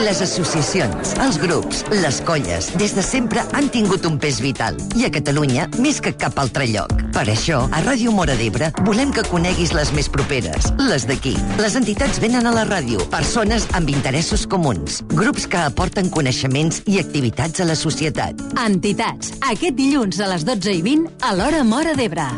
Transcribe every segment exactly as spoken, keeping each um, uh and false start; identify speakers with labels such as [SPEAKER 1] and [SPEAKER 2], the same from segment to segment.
[SPEAKER 1] Les associacions, els grups, les colles, des de sempre han tingut un pes vital. I a Catalunya, més que cap altre lloc. Per això, a Ràdio Móra d'Ebre, volem que coneguis les més properes, les d'aquí. Les entitats venen a la ràdio, persones amb interessos comuns, grups que aporten coneixements i activitats a la societat.
[SPEAKER 2] Entitats, aquest dilluns a les dotze i vint a l'Hora Móra d'Ebre.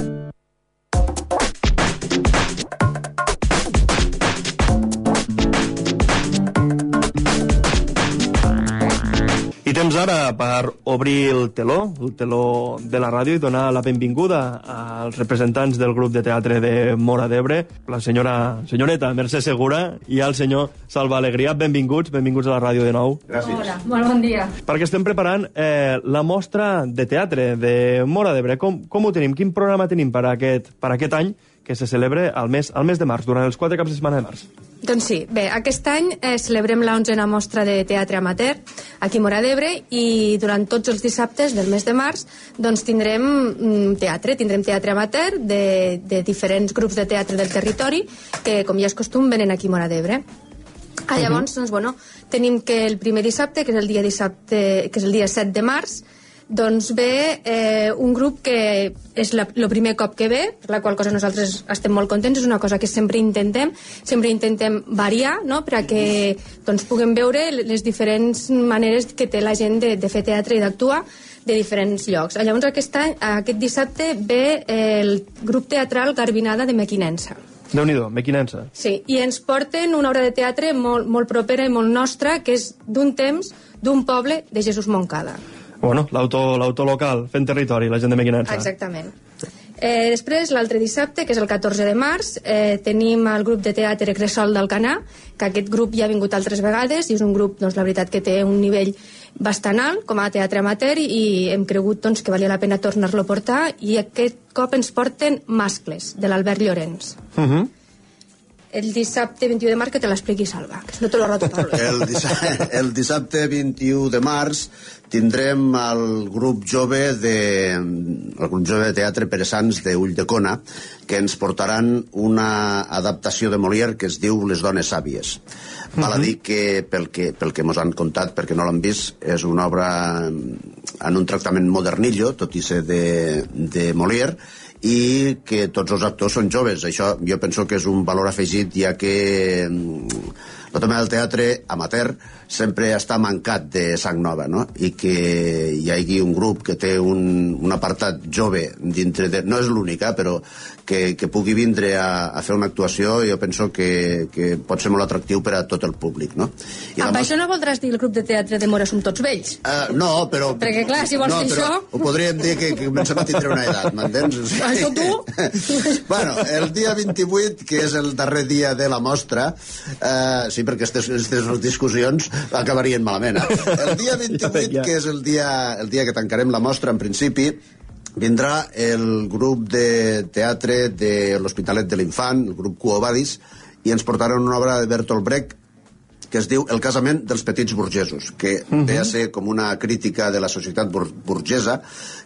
[SPEAKER 3] I temps ara per obrir el teló, el teló de la ràdio, i donar la benvinguda als representants del grup de teatre de Móra d'Ebre, la senyora, senyoreta Mercè Segura i el senyor Salva Alegria. Benvinguts, benvinguts a la ràdio de nou.
[SPEAKER 4] Gràcies. Hola, molt bon dia.
[SPEAKER 3] Perquè estem preparant eh, la mostra de teatre de Móra d'Ebre. Com, com ho tenim? Quin programa tenim per aquest, per aquest any que se celebre al mes, al mes de març, durant els quatre caps de setmana de març?
[SPEAKER 4] Doncs sí, bé, aquest any eh, celebrem la onzena mostra de teatre amateur aquí a Móra d'Ebre i durant tots els dissabtes del mes de març doncs tindrem mm, teatre, tindrem teatre amateur de, de diferents grups de teatre del territori que, com ja és costum, venen aquí a Móra d'Ebre. Ah, llavors, doncs, bueno, tenim que el primer dissabte, que és el dia dissabte, que és el dia set de març, doncs ve eh, un grup que és la, el primer cop que ve, per la qual cosa nosaltres estem molt contents, és una cosa que sempre intentem, sempre intentem variar, no?, perquè doncs, puguem veure les diferents maneres que té la gent de, de fer teatre i d'actuar de diferents llocs. Llavors aquest, any, aquest dissabte ve el grup teatral Garbinada de Mequinensa.
[SPEAKER 3] Déu-n'hi-do, Mequinensa.
[SPEAKER 4] Sí, i ens porten una obra de teatre molt, molt propera i molt nostra, que és d'un temps, d'un poble de Jesús Moncada.
[SPEAKER 3] Bueno, l'autor local, fent territori, la gent de Mequinensa.
[SPEAKER 4] Exactament. Eh, després, l'altre dissabte, que és el catorze de març, eh, tenim el grup de teatre Cresol d'Alcanar, que aquest grup ja ha vingut altres vegades, i és un grup, doncs, la veritat, que té un nivell bastant alt, com a teatre amateur, i hem cregut doncs, que valia la pena tornar-lo a portar, i aquest cop ens porten Mascles, de l'Albert Llorenç. Uh -huh. El dissabte vint-i-u de març, que te l'expliqui Salva, que no te l'ho roto, Pablo.
[SPEAKER 5] El, dissabte, el dissabte vint-i-u de març tindrem el grup jove de el grup jove de teatre Peresans de Ulldecona, que ens portaran una adaptació de Molière que es diu Les dones sàvies. Val a dir que pel que, pel que mos han contat, perquè no l'han vist, és una obra en un tractament modernillo, tot i ser de, de Molière, i que tots els actors són joves. Això jo penso que és un valor afegit, ja que el tema del teatre amateur sempre està mancat de sang nova, no? I que hi hagi un grup que té un, un apartat jove dintre de... No és l'únic, eh, però que, que pugui vindre a, a fer una actuació, jo penso que, que pot ser molt atractiu per a tot el públic, no?
[SPEAKER 4] I amb això no voldràs dir el grup de teatre de Móra som tots vells?
[SPEAKER 5] Uh, no, però...
[SPEAKER 4] Perquè clar, si vols
[SPEAKER 5] no,
[SPEAKER 4] dir això...
[SPEAKER 5] Ho podríem dir que, que comencem a tindre una edat, m'entens?
[SPEAKER 4] Això tu?
[SPEAKER 5] Bueno, el dia vint-i-vuit, que és el darrer dia de la mostra, uh, sí, perquè aquestes discussions acabarien malament. Eh? El dia vint-i-vuit, que és el dia, el dia que tancarem la mostra, en principi, vindrà el grup de teatre de l'Hospitalet de l'Infant, el grup Quo Vadis, i ens portaran una obra de Bertolt Brecht que es diu El casament dels petits burgesos, que uh -huh. ve a ser com una crítica de la societat bur burgesa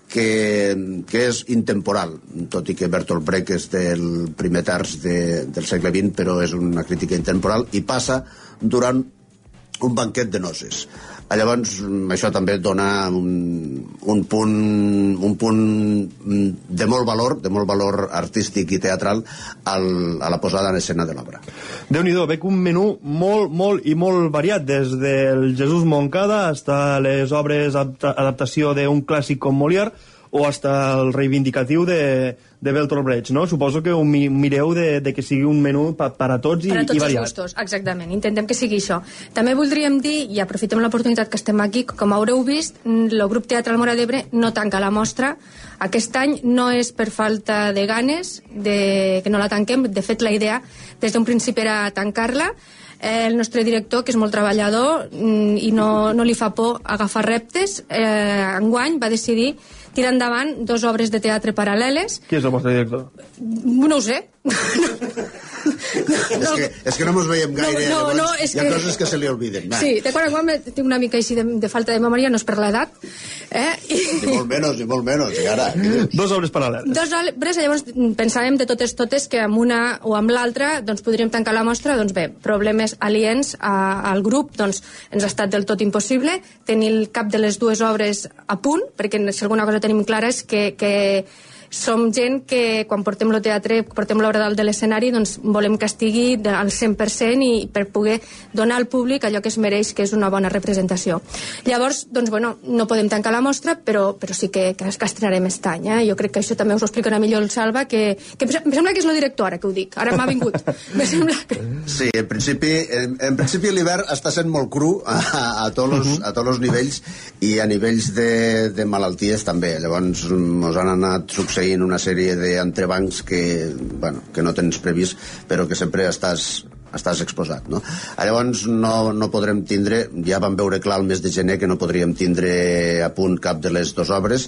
[SPEAKER 5] que, que és intemporal, tot i que Bertolt Brecht és del primer terç de, del segle vint, però és una crítica intemporal i passa durant un banquet de noces. Llavors, això també dona un, un, punt, un punt de molt valor, de molt valor artístic i teatral al, a la posada en escena de l'obra.
[SPEAKER 3] Déu-n'hi-do, veig un menú molt, molt i molt variat, des del Jesús Moncada fins a les obres adaptació d'un clàssic com Molière o fins al reivindicatiu de, de Bertolt Brecht, no? Suposo que ho mireu de, de que sigui un menú per pa, a tots i,
[SPEAKER 4] per a tots
[SPEAKER 3] i variat.
[SPEAKER 4] els gustos, exactament, intentem que sigui això. També voldríem dir, i aprofitem l'oportunitat que estem aquí, com haureu vist, el grup teatral Móra d'Ebre no tanca la mostra. Aquest any no és per falta de ganes de que no la tanquem, de fet la idea des d'un principi era tancar-la. El nostre director, que és molt treballador i no, no li fa por agafar reptes, eh, enguany va decidir tirar endavant dues obres de teatre paral·leles.
[SPEAKER 3] Qui és el vostre director?
[SPEAKER 4] No ho sé.
[SPEAKER 5] és, que, és que no ens veiem gaire,
[SPEAKER 4] no, no, no,
[SPEAKER 5] llavors hi ha que... coses que se li olviden. Va.
[SPEAKER 4] Sí, de quan en quan tinc una mica així de, de falta de memòria, no és per l'edat. Eh? I...
[SPEAKER 5] Ni molt menys, ni molt menys, i ara...
[SPEAKER 3] Dos obres paral·leles.
[SPEAKER 4] Dos obres, llavors pensàvem de totes totes que amb una o amb l'altra doncs podríem tancar la mostra. Doncs bé, problemes aliens a, al grup, doncs ens ha estat del tot impossible tenir el cap de les dues obres a punt, perquè si alguna cosa tenim clara és que, que som gent que quan portem el teatre, portem l'obra dalt de l'escenari, doncs volem que estigui al cent per cent i per poder donar al públic allò que es mereix, que és una bona representació. Llavors, doncs, bueno, no podem tancar la mostra, però, però sí que, que estrenarem aquest any. Eh? Jo crec que això també us ho explicarà millor el Salva, que, que em sembla que és el director ara que ho dic. Ara m'ha vingut. Me sembla que...
[SPEAKER 5] Sí, en principi, en, en principi l'hivern està sent molt cru a, a, tots los, a tots els nivells i a nivells de, de malalties també. Llavors ens han anat succeint una sèrie d'entrebancs que, bueno, que no tens previst, però que sempre estàs, estàs exposat, no? Llavors no, no podrem tindre, ja vam veure clar el mes de gener que no podríem tindre a punt cap de les dues obres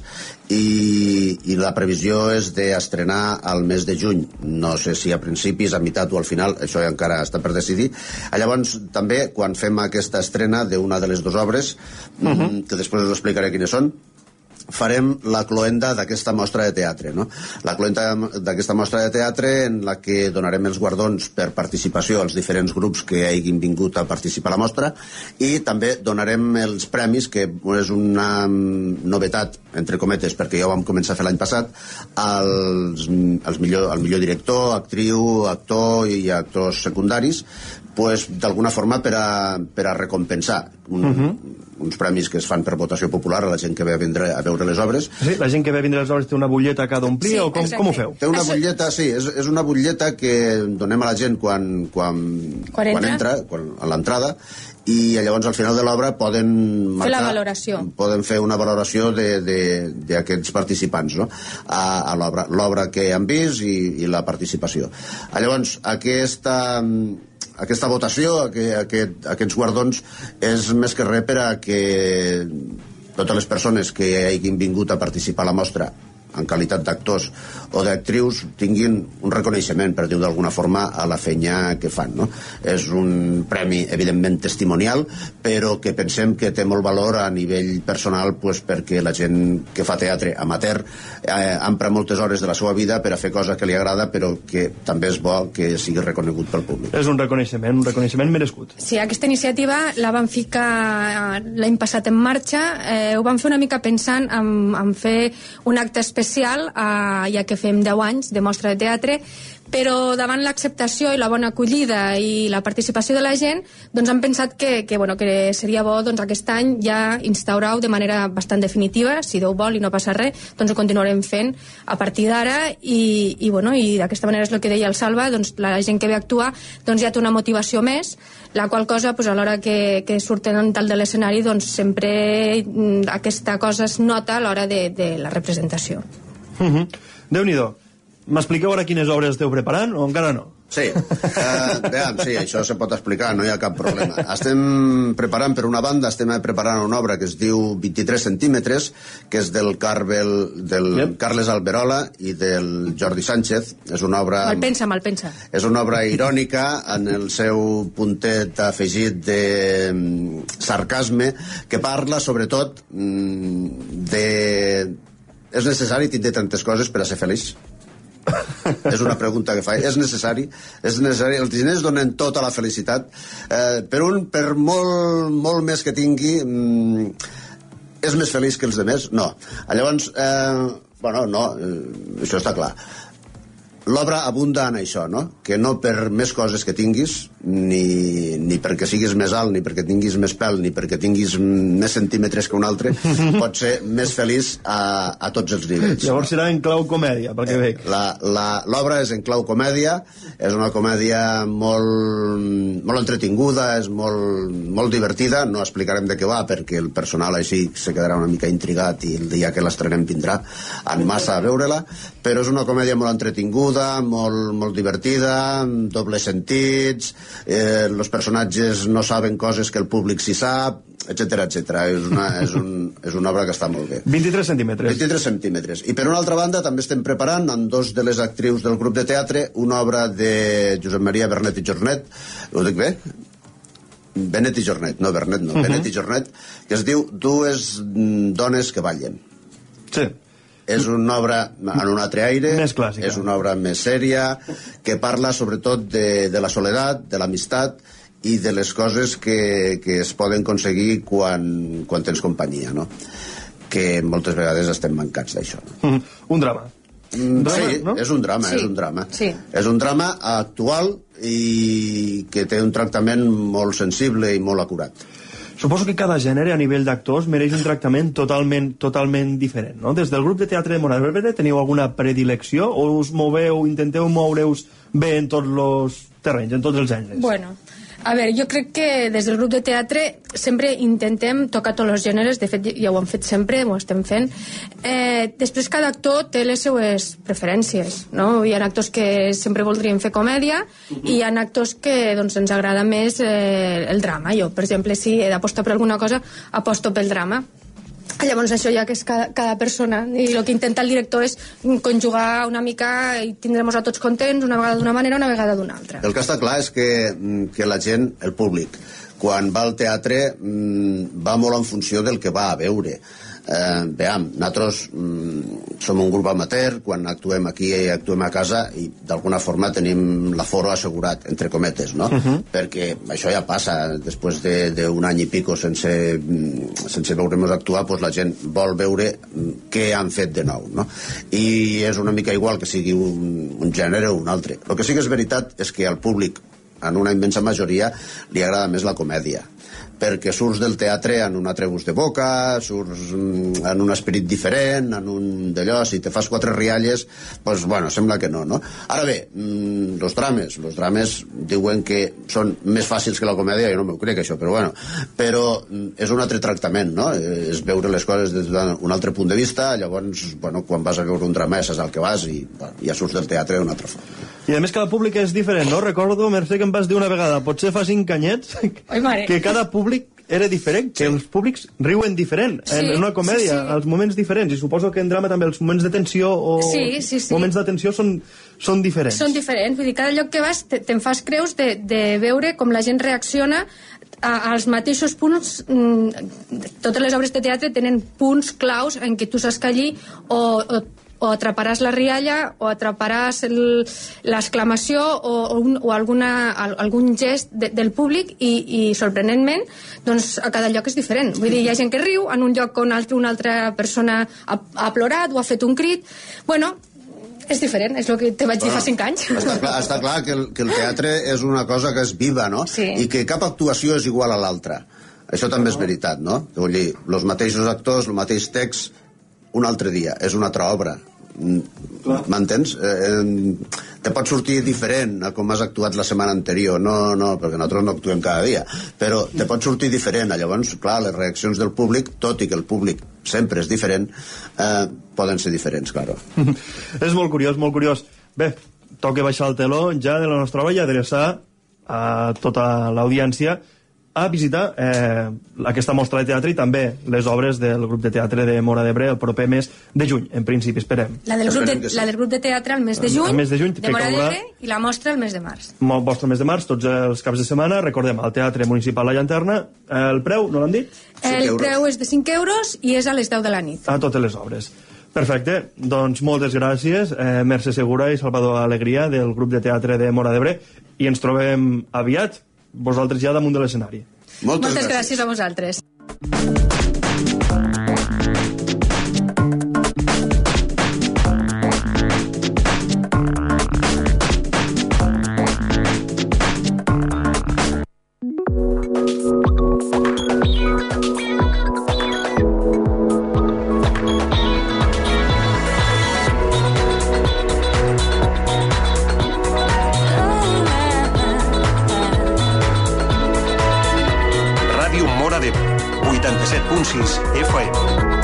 [SPEAKER 5] i, i la previsió és d'estrenar al mes de juny. No sé si a principis, a meitat o al final, això ja encara està per decidir. Llavors també, quan fem aquesta estrena d'una de les dues obres, uh-huh. que després us explicaré quines són, farem la cloenda d'aquesta mostra de teatre, no? La cloenda d'aquesta mostra de teatre en la que donarem els guardons per participació als diferents grups que hagin vingut a participar a la mostra i també donarem els premis, que és una novetat, entre cometes, perquè ja ho vam començar a fer l'any passat, als, als millor, al millor director, actriu, actor i actors secundaris, pues, d'alguna forma per a, per a recompensar un, uh-huh. uns premis que es fan per votació popular a la gent que ve a, vindre, a veure les obres.
[SPEAKER 3] Sí, la gent que ve a vindre les obres té una butlleta que ha d'omplir, sí, o com, com ho feu?
[SPEAKER 5] Té una butlleta, sí, és, és una butlleta que donem a la gent quan, quan, quan, quan entra, quan, a l'entrada, i llavors al final de l'obra poden marcar,
[SPEAKER 4] fer la valoració.
[SPEAKER 5] Poden fer una valoració d'aquests participants, no? a, a l'obra, l'obra que han vist i, i la participació. Llavors, aquesta... aquesta votació, aquest, aquests guardons, és més que res per a que totes les persones que hagin vingut a participar a la mostra en qualitat d'actors o d'actrius tinguin un reconeixement, per dir-ho d'alguna forma, a la feina que fan, no? És un premi, evidentment, testimonial, però que pensem que té molt valor a nivell personal, pues, perquè la gent que fa teatre amateur eh, empra moltes hores de la seva vida per a fer cosa que li agrada, però que també és bo que sigui reconegut pel públic.
[SPEAKER 3] És un reconeixement, un reconeixement merescut.
[SPEAKER 4] Sí, aquesta iniciativa la vam ficar l'any passat en marxa, eh, ho vam fer una mica pensant en, en fer un acte especial especial, eh, ja que fem deu anys de mostra de teatre, però davant l'acceptació i la bona acollida i la participació de la gent, doncs han pensat que, que, bueno, que seria bo doncs, aquest any ja instaurar-ho de manera bastant definitiva. Si Déu vol i no passa res, doncs ho continuarem fent a partir d'ara i, i, bueno, i d'aquesta manera és el que deia el Salva, doncs la gent que ve a actuar doncs ja té una motivació més, la qual cosa doncs, a l'hora que, que surten dalt de l'escenari doncs sempre aquesta cosa es nota a l'hora de, de la representació.
[SPEAKER 3] Uh-huh. Déu-n'hi-do. M'expliqueu ara quines obres esteu preparant o encara no?
[SPEAKER 5] Sí, uh, veiem, sí, això se pot explicar, no hi ha cap problema. Estem preparant, per una banda, estem preparant una obra que es diu vint-i-tres centímetres, que és del, Carvel, del yep. Carles Alberola i del Jordi Sánchez. És una obra...
[SPEAKER 4] Malpensa, malpensa.
[SPEAKER 5] És una obra irònica en el seu puntet afegit de sarcasme, que parla, sobretot, de... És necessari tindre tantes coses per a ser feliç? És una pregunta que fa. És necessari? És necessari? Els diners donen tota la felicitat. Eh, per un, per molt, molt més que tingui, mm, és més feliç que els demés? No. Llavors, eh, bueno, no, eh, això està clar. L'obra abunda en això, no? Que no per més coses que tinguis, ni, ni perquè siguis més alt, ni perquè tinguis més pèl, ni perquè tinguis més centímetres que un altre, pot ser més feliç a, a tots els nivells.
[SPEAKER 3] Llavors serà en clau comèdia, pel que veig.
[SPEAKER 5] L'obra és en clau comèdia, és una comèdia molt, molt entretinguda, és molt, molt divertida, no explicarem de què va, perquè el personal així se quedarà una mica intrigat i el dia que l'estrenem vindrà en massa a veure-la, però és una comèdia molt entretinguda, molt, molt divertida, dobles sentits, eh, els personatges no saben coses que el públic sí sap, etcètera, etcètera. És una, és, un, és una obra que està molt bé.
[SPEAKER 3] vint-i-tres centímetres.
[SPEAKER 5] vint-i-tres centímetres. I per una altra banda també estem preparant amb dos de les actrius del grup de teatre una obra de Josep Maria Bernet i Jornet. Ho dic bé? Benet i Jornet, no Bernet, no. Uh -huh. Benet i Jornet, que es diu Dues dones que ballen.
[SPEAKER 3] Sí.
[SPEAKER 5] És una obra en un altre aire,
[SPEAKER 3] més clàssica.
[SPEAKER 5] És una obra més sèria, que parla sobretot de, de la soledat, de l'amistat i de les coses que, que es poden aconseguir quan, quan tens companyia, no? Que moltes vegades estem mancats d'això. No?
[SPEAKER 3] Mm, un drama.
[SPEAKER 5] Mm,
[SPEAKER 3] drama
[SPEAKER 5] sí,
[SPEAKER 3] no?
[SPEAKER 5] és un drama,
[SPEAKER 4] sí.
[SPEAKER 5] és un drama.
[SPEAKER 4] Sí.
[SPEAKER 5] És un drama actual i que té un tractament molt sensible i molt acurat.
[SPEAKER 3] Suposo que cada gènere a nivell d'actors mereix un tractament totalment totalment diferent, no? Des del grup de teatre de Móra d'Ebre teniu alguna predilecció o us moveu, intenteu moure-us bé en tots els terrenys, en tots els gèneres?
[SPEAKER 4] Bueno, a veure, jo crec que des del grup de teatre sempre intentem tocar tots els gèneres, de fet ja ho hem fet sempre, ho estem fent. Eh, després cada actor té les seues preferències, no? Hi ha actors que sempre voldrien fer comèdia i hi ha actors que doncs, ens agrada més eh, el drama. Jo, per exemple, si he d'apostar per alguna cosa, aposto pel drama. Llavors això ja que és cada, cada persona i el que intenta el director és conjugar una mica i tindrem a tots contents una vegada d'una manera, una vegada d'una altra.
[SPEAKER 5] El que està clar és que, que la gent, el públic, quan va al teatre va molt en funció del que va a veure. Eh, veam, nosaltres mm, som un grup amateur, quan actuem aquí i actuem a casa i d'alguna forma tenim l'aforo assegurat, entre cometes, no? Uh -huh. Perquè això ja passa, després d'un de, any i pico sense, sense veure-nos actuar, doncs la gent vol veure què han fet de nou, no? I és una mica igual que sigui un, un gènere o un altre. El que sí que és veritat és que al públic, en una immensa majoria, li agrada més la comèdia, perquè surts del teatre en un altre gust de boca, surts en un esperit diferent, en un d'allò, si te fas quatre rialles, doncs, bueno, sembla que no, no? Ara bé, los drames, los drames diuen que són més fàcils que la comèdia, jo no m'ho crec, això, però bueno, però és un altre tractament, no? És veure les coses des d'un altre punt de vista, llavors, bueno, quan vas a veure un drama ja saps al que vas i bueno, ja surts del teatre d'una altra forma.
[SPEAKER 3] I a més cada públic és diferent, no? Recordo, Mercè, que em vas dir una vegada, potser fa cinc anyets,
[SPEAKER 4] Ai, mare.
[SPEAKER 3] que cada públic era diferent, que els públics riuen diferent
[SPEAKER 4] Sí,
[SPEAKER 3] en una comèdia,
[SPEAKER 4] sí, sí.
[SPEAKER 3] als moments diferents, i suposo que en drama també els moments de tensió o
[SPEAKER 4] Sí, sí, sí.
[SPEAKER 3] moments de tensió són, són diferents.
[SPEAKER 4] Són diferents, vull dir, cada lloc que vas te- te'n fas creus de, de veure com la gent reacciona a, als mateixos punts. Mm, totes les obres de teatre tenen punts claus en què tu saps que allí o, o o atraparàs la rialla o atraparàs el- l'exclamació o, o, un, o alguna, al- algun gest de, del públic i, i sorprenentment doncs a cada lloc és diferent. Vull dir, hi ha gent que riu, en un lloc on altre, una altra persona ha, ha plorat o ha fet un crit. Bueno, és diferent, és el que te vaig dir
[SPEAKER 5] Bueno,
[SPEAKER 4] fa cinc anys.
[SPEAKER 5] Està clar, està clar que, el, que el teatre és una cosa que és viva, no?
[SPEAKER 4] Sí.
[SPEAKER 5] I que cap actuació és igual a l'altra. Això també és veritat, no? Vull dir, els mateixos actors, el mateix text, un altre dia, és una altra obra. M'entens? Eh, te pot sortir diferent a com has actuat la setmana anterior. No, no, perquè nosaltres no actuem cada dia, però te pot sortir diferent. Llavors, clar, les reaccions del públic, tot i que el públic sempre és diferent, eh, poden ser diferents, claro.
[SPEAKER 3] És molt curiós, molt curiós. Bé, toca baixar el teló ja de la nostra obra i adreçar a tota l'audiència a visitar eh, aquesta mostra de teatre i també les obres del grup de teatre de Móra d'Ebre el proper mes de juny, en principi, esperem.
[SPEAKER 4] La del, grup
[SPEAKER 5] Esperem
[SPEAKER 4] de,
[SPEAKER 5] que sí.
[SPEAKER 4] la del grup de teatre al mes de juny,
[SPEAKER 3] Al mes de juny,
[SPEAKER 4] de
[SPEAKER 3] que
[SPEAKER 4] Móra
[SPEAKER 3] caurà-
[SPEAKER 4] d'Ebre, i la mostra al mes de març.
[SPEAKER 3] El vostre mes de març, tots els caps de setmana, recordem, al Teatre Municipal La Llanterna, eh, el preu, no l'han dit?
[SPEAKER 5] cinc
[SPEAKER 4] El
[SPEAKER 5] euros.
[SPEAKER 4] preu és de cinc euros i és a les deu de la nit.
[SPEAKER 3] A totes les obres. Perfecte, doncs moltes gràcies, eh, Mercè Segura i Salvador Alegria del grup de teatre de Móra d'Ebre, i ens trobem aviat, vosaltres ja damunt de l'escenari.
[SPEAKER 5] Moltes,
[SPEAKER 4] Moltes gràcies a vosaltres.
[SPEAKER 6] Ràdio Móra d'Ebre, vuitanta-set punt sis F M.